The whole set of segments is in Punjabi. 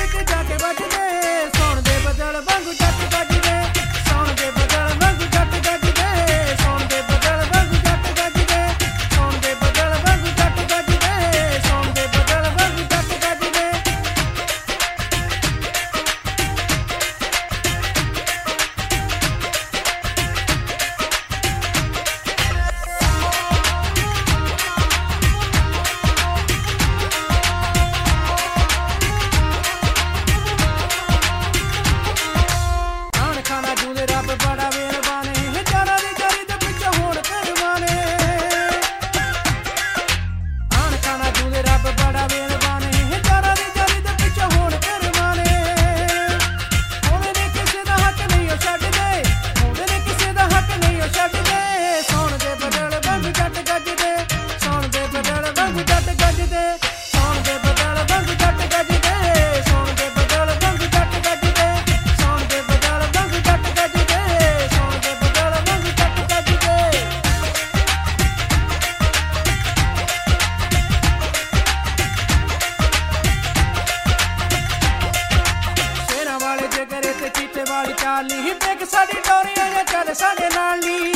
ਵਿੱਚ ਜਾ ਕੇ ਵੱਜਦੇ ਸੌਣ ਦੇ ਬਦਲ ਵਾਂਗੂ ਜੱਟ ਗੱਜਦੇ ਸੌਣ ਦੇ ਬਦਲ ਵਾਂਗੂ ਜੱਟ ਗੱਜਦੇ ਸੌਣ ਦੇ ਬਦਲ ਵਾਂਗੂ ਜੱਟ ਗੱਜਦੇ ਸੌਣ ਦੇ ਬਦਲ ਵਾਂਗੂ ਜੱਟ ਗੱਜਦੇ ਸੌਣ ਦੇ ਬਦਲ ਵਾਂਗੂ ਜੱਟ ਗੱਜਦੇ ਖਾਣਾ ਜੂਦੇ ਰੱਬ ਬੜਾ ਮਿਹਰਬਾਨ ਏ ਜਾਰਾਂ ਦੀ ਜਾਰੀ ਦੇ ਪਿੱਛੇ ਹੋਣ ਕਰਵਾਨੇ ਆਣ ਖਾਣਾ ਜੂਦੇ ਰੱਬ ਬੜਾ ਮਿਹਰਬਾਨ ਏ ਜਾਰਾਂ ਦੀ ਜਾਰੀ ਦੇ ਪਿੱਛੇ ਹੋਣ ਕਰਵਾਨੇ ਉਹਨੇ ਨੇ ਕਿਸੇ ਦਾ ਹੱਕ ਨਹੀਂ ਉਹ ਛੱਡਦੇ ਉਹਨੇ ਨੇ ਕਿਸੇ ਦਾ ਹੱਕ ਨਹੀਂ ਉਹ ਛੱਡਦੇ ਸੌਣ ਦੇ ਬਦਲ ਵਾਂਗੂ ਜੱਟ ਗੱਜਦੇ ਸੌਣ ਦੇ ਬਦਲ ਵਾਂਗੂ ਜੱਟ ਗੱਜਦੇ ਸੌਣ ਦੇ ਬਦਲ ਵਾਂਗੂ ਜੱਟ ਗੱਜਦੇ ਸੌਣ ਦੇ ਬਦਲ ਵਾਂਗੂ ਜੱਟ ਗੱਜਦੇ ਸੌਣ ਦੇ ਬਦਲ ਵਾਂਗੂ ਜੱਟ ਗੱਜਦੇ ਸੌਣ ਦੇ ਬਦਲ ਵਾਂਗੂ ਜੱਟ ਗੱਜਦੇ ਸ਼ੇਰਾਂ ਵਾਲੇ ਜਿਗਰੇ ਤੇ ਚੀਤੇ ਵਾਲੀ ਚਾਲ ਨੀ ਵੇਖ ਸਾਡੀ ਡੋਰੀਆਂ ਜਾਂ ਚੱਲ ਸਾਡੇ ਨਾਲ ਨੀ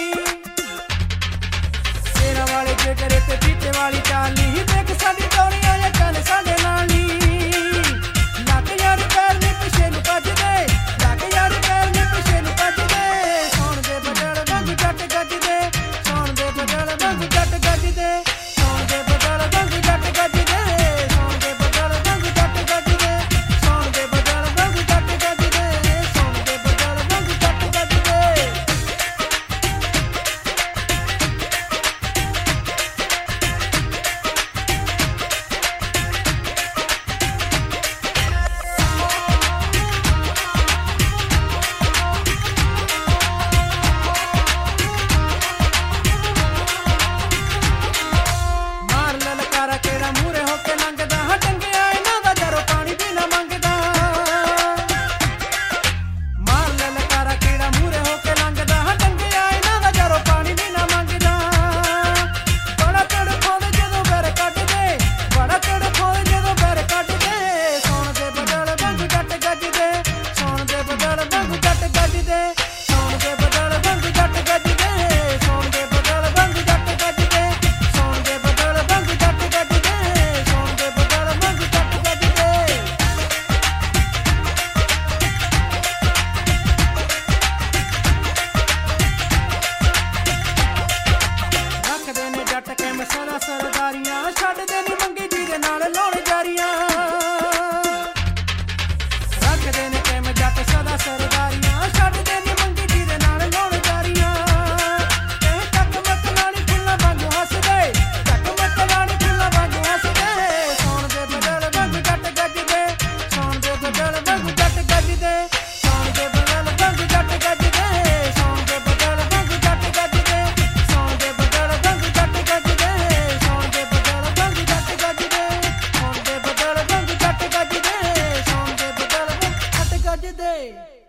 ਸ਼ੇਰਾਂ ਵਾਲੇ ਜਿਗਰੇ ਤੇ ਚੀਤੇ ਵਾਲੀ ਚਾਲ ਨੀ ਵੇਖ ਸਾਡੀ ਡੋਰੀਆਂ ਜਾਂ ਚੱਲ ਸਾਡੇ ਨਾਲ ਨੀ ਲੱਗ ਯਾਰ ਪੈਰ ਨੀ ਪਿੱਛੇ ਨੂੰ ਭੱਜਦੇ ਲੱਗ ਯਾਰ ਪੈਰ ਨੀ ਪਿੱਛੇ ਨੂੰ ਭੱਜਦੇ ਸੌਣ ਦੇ ਬਦਲ ਵਾਂਗੂ ਜੱਟ ਗੱਜਦੇ ਸੌਣ ਦੇ ਬਦਲ ਵਾਂਗੂ ਜੱਟ ਗੱਜਦੇ ਸੌਣ ਦੇ ਬਦਲ ਵਾਂਗੂ ਜੱਟ ਗੱਜਦੇ ਸੌਣ ਦੇ ਬਦਲ ਵਾਂਗੂ ਜੱਟ ਗੱਜਦੇ ਸੌਣ ਦੇ ਬਦਲ ਵਾਂਗੂ ਜੱਟ ਗੱਜਦੇ ਸੌਣ ਦੇ ਬਦਲ ਵਾਂਗੂ ਜੱਟ ਗੱਜਦੇ ਮਾਰ ਲਲਕਾਰਾ ਕਿਹੜਾ ਮੂਹਰੇ ਹੋ ਕੇ ਲੰਘਦਾ ਹਾਂ ਡੰਗਿਆ ਇਹਨਾਂ ਦਾ ਜਰੋ ਪਾਣੀ ਵੀ ਨਾ ਮੰਗਦਾ ਮਾਰ ਲਲਕਾਰਾ ਕਿਹੜਾ ਮੂਹਰੇ ਹੋ ਕੇ ਲੰਘਦਾ ਹਾਂ ਡੰਗਿਆ ਇਹਨਾਂ ਦਾ ਜਰੋ ਪਾਣੀ ਵੀ ਨਾ ਮੰਗਦਾ ਬੜਾ ਤੜਫਾਉਂਦੇ ਜਦੋਂ ਬੈਰ ਕੱਢਦੇ ਬੜਾ ਤੜਫਾਉਂਦੇ ਜਦੋਂ ਬੈਰ ਕੱਢਦੇ ਸੌਣ ਦੇ ਬਦਲ ਵਾਂਗੂ ਜੱਟ ਗੱਜਦੇ ਸੌਣ ਦੇ ਬਦਲ ਵਾਂਗੂ ਜੱਟ ਗੱਜਦੇ ਸੌਣ ਦੇ ਬਦਲ ਵਾਂਗੂ ਜੱਟ ਗੱਜਦੇ ਸੌਣ ਦੇ ਬਦਲ ਵਾਂਗੂ ਜੱਟ ਗੱਜਦੇ ਸੌਣ ਦੇ ਬਦਲ ਵਾਂਗੂ ਜੱਟ ਗੱਜਦੇ ਸੌਣ ਦੇ ਬਦਲ ਵਾਂਗੂ ਜੱਟ ਗੱਜਦੇ ਰੱਖਦੇ ਨੇ ਜੱਟ ਕੇ ਮਸਾਲਾ ਸਰਦਾਰੀਆਂ ਛੱਡਦੇ ਨੀ ਮੰਗੀ ਜੀ ਦੇ ਨਾਲ ਲਾਉਣ ਜਾਰੀਆਂ ਰੱਖਦੇ ਨੇ ਕੇ ਜੱਟ ਸਦਾ ਸਰਦਾਰੀਆਂ ਛੱਡਦੇ ਨੀ ਮੰਗੀ ਜੀ ਦੇ ਨਾਲ ਲਾਉਣ ਜਾਰੀਆਂ ਇਹ ਟੱਕ ਮੱਕ ਨਾਲੀ ਫੁੱਲਾਂ ਵਾਂਗੂ ਹੱਸਦੇ ਟੱਕ ਮੱਕ ਨਾਲੀ ਫੁੱਲਾਂ ਵਾਂਗੂ ਹੱਸਦੇ ਸੌਣ ਦੇ ਬਦਲ ਵਾਂਗੂ ਜੱਟ ਗੱਜਦੇ ਸੌਣ ਦੇ ਬਦਲ ਵਾਂਗੂ ਜੱਟ ਗੱਜਦੇ ਸੌਣ ਦੇ ਬਦਲ ਵਾਂਗੂ ਜੱਟ ਗੱਜਦੇ ਸੌਣ ਦੇ ਬਦਲ ਵਾਂਗੂ ਜੱਟ ਗੱਜਦੇ ਸੌਣ ਦੇ ਬਦਲ ਵਾਂਗੂ ਜੱਟ ਗੱਜਦੇ ਸੌਣ ਦੇ ਬਦਲ ਵਾਂਗੂ ਜੱਟ ਗੱਜਦੇ ਸੌਣ ਦੇ ਬਦਲ ਵਾਂਗੂ ਜੱਟ ਗੱਜਦੇ ਸੌਣ ਦੇ ਬਦਲ ਵਾਂਗੂ ਜੱਟ ਗੱਜਦੇ